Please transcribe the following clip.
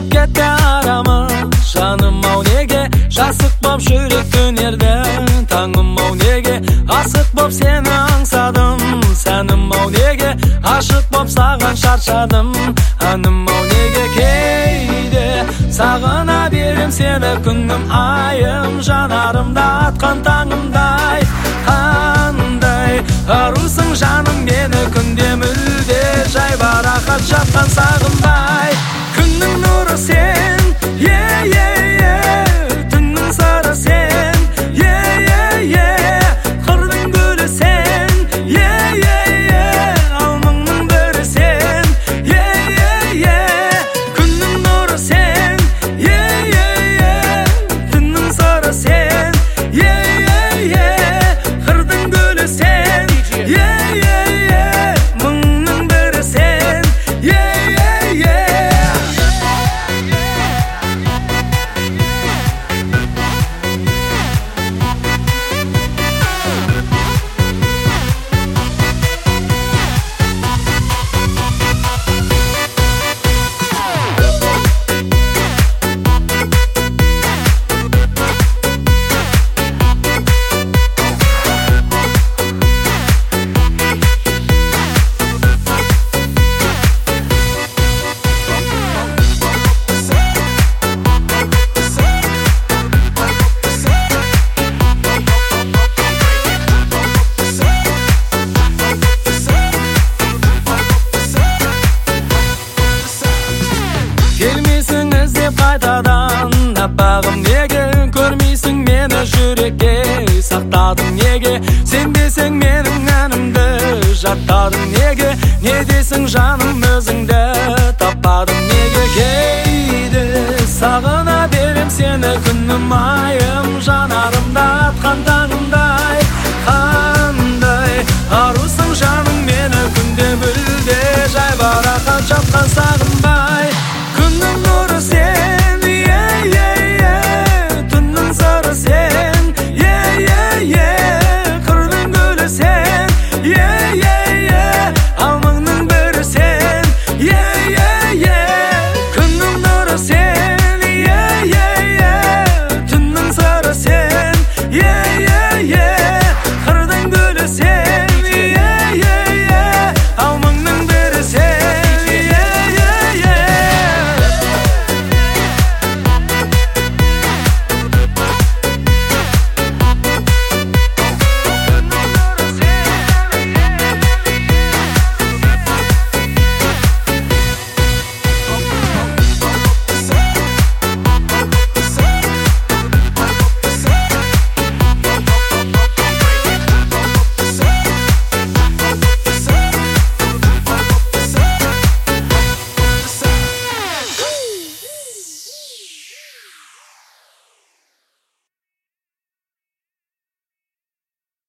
Ысып кетті арамыз, жаным-ау неге жасық боп жүрек дөнерді. Таңым-ау неге асық боп сені аңсадым. Сәнім-ау неге ашық боп саған шаршадым. Әнім-ау неге кейде сағына берем сені күнім айым. Жанарымда атқан таңымдай, қандай арусың жаным мені күнде мүлде жайбарақат жатқан сағынбай. Күннің нұры сен, түннің сыры сен, қырдың гүлі сен, алмыңның бірі сен, күннің нұры сен, түннің сыры сен, қырдың гүлі сен, мыңның бірі сен, келмейсің іздеп қайтадан аппағым неге көрмейсің мені жүрекке сақтадың неге сенбесең менің әнімді жаттадың неге не дейсің жаным өзіңді